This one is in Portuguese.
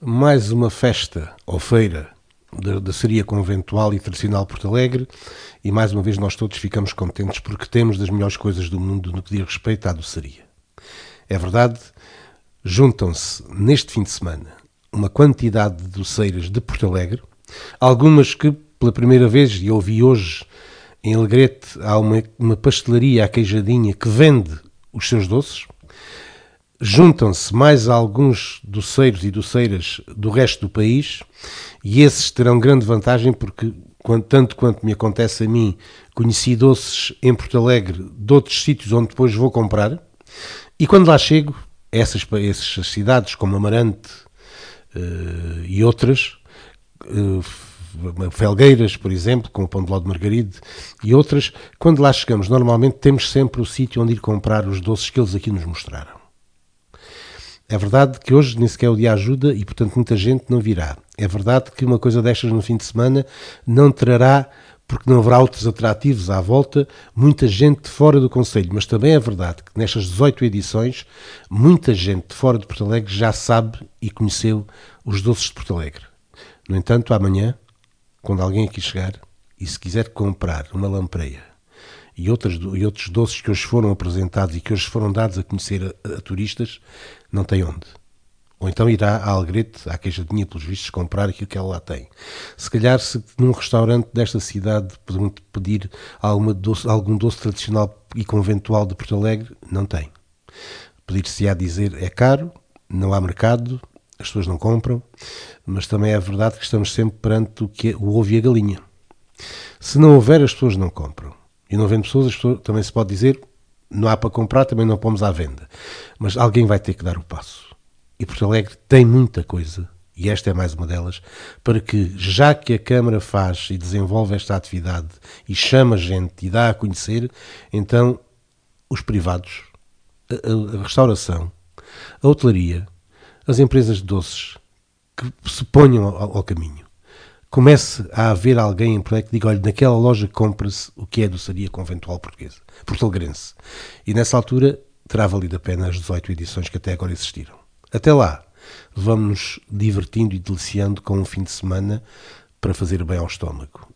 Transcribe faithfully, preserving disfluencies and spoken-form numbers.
Mais uma festa ou feira da, da Ceria Conventual e Tradicional Porto Alegre, e mais uma vez nós todos ficamos contentes porque temos das melhores coisas do mundo no que diz respeito à doçaria. É verdade, juntam-se neste fim de semana uma quantidade de doceiras de Porto Alegre, algumas que pela primeira vez, e ouvi hoje em Alegrete, há uma, uma pastelaria, a Queijadinha, que vende os seus doces. Juntam-se mais alguns doceiros e doceiras do resto do país, e esses terão grande vantagem porque, tanto quanto me acontece a mim, conheci doces em Porto Alegre de outros sítios onde depois vou comprar, e quando lá chego, essas, essas cidades como Amarante uh, e outras, uh, Felgueiras, por exemplo, com o Pão de Ló de Margaride e outras, quando lá chegamos, normalmente temos sempre o sítio onde ir comprar os doces que eles aqui nos mostraram. É verdade que hoje nem sequer o dia ajuda e, portanto, muita gente não virá. É verdade que uma coisa destas no fim de semana não trará, porque não haverá outros atrativos à volta, muita gente de fora do concelho. Mas também é verdade que nestas dezoito edições, muita gente de fora de Porto Alegre já sabe e conheceu os doces de Porto Alegre. No entanto, amanhã, quando alguém aqui chegar e se quiser comprar uma lampreia e, outras, e outros doces que hoje foram apresentados e que hoje foram dados a conhecer a, a turistas, não tem onde. Ou então irá à Alegrete, à Queijadinha, pelos vistos, comprar aquilo que ela lá tem. Se calhar, se num restaurante desta cidade podem pedir alguma doce, algum doce tradicional e conventual de Porto Alegre, não tem. Pedir-se-á dizer é caro, não há mercado, as pessoas não compram, mas também é verdade que estamos sempre perante o, que é, o ovo e a galinha. Se não houver, as pessoas não compram. E não havendo pessoas, as pessoas, também se pode dizer, não há para comprar, também não pomos à venda. Mas alguém vai ter que dar o passo. E Porto Alegre tem muita coisa, e esta é mais uma delas, para que, já que a Câmara faz e desenvolve esta atividade e chama gente e dá a conhecer, então os privados, a, a restauração, a hotelaria, as empresas de doces, que se ponham ao, ao caminho. Comece a haver alguém em Porto Alegre que diga, olha, naquela loja compra-se o que é a doçaria conventual portuguesa, portalegrense. E nessa altura terá valido a pena as dezoito edições que até agora existiram. Até lá, vamos nos divertindo e deliciando com um fim de semana para fazer bem ao estômago.